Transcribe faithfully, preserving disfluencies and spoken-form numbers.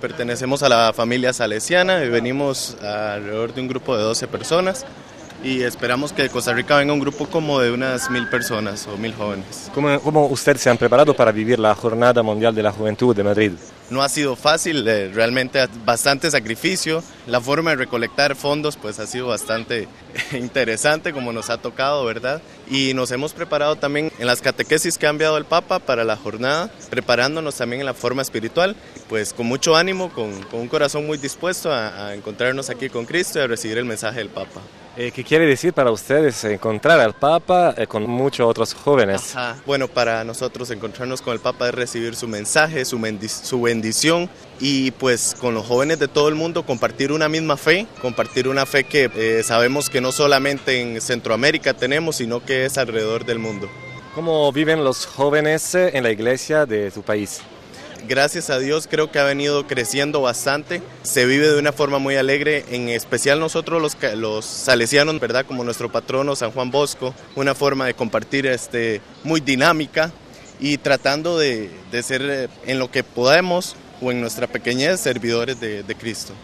Pertenecemos a la familia salesiana y venimos alrededor de un grupo de doce personas y esperamos que de Costa Rica venga un grupo como de unas mil personas o mil jóvenes. ¿Cómo, cómo ustedes se han preparado para vivir la Jornada Mundial de la Juventud de Madrid? No ha sido fácil, eh, realmente bastante sacrificio. La forma de recolectar fondos pues ha sido bastante interesante como nos ha tocado, ¿verdad? Y nos hemos preparado también en las catequesis que ha enviado el Papa para la jornada, preparándonos también en la forma espiritual, pues con mucho ánimo, con, con un corazón muy dispuesto a, a encontrarnos aquí con Cristo y a recibir el mensaje del Papa. Eh, ¿Qué quiere decir para ustedes encontrar al Papa eh, con muchos otros jóvenes? Ajá. Bueno, para nosotros encontrarnos con el Papa es recibir su mensaje, su, bendic- su bendición y pues con los jóvenes de todo el mundo compartir una misma fe, compartir una fe que eh, sabemos que no solamente en Centroamérica tenemos, sino que es alrededor del mundo. ¿Cómo viven los jóvenes eh, en la iglesia de tu país? Gracias a Dios creo que ha venido creciendo bastante, se vive de una forma muy alegre, en especial nosotros los, los salesianos, ¿verdad? Como nuestro patrono San Juan Bosco, una forma de compartir este, muy dinámica y tratando de, de ser en lo que podemos o en nuestra pequeñez servidores de, de Cristo.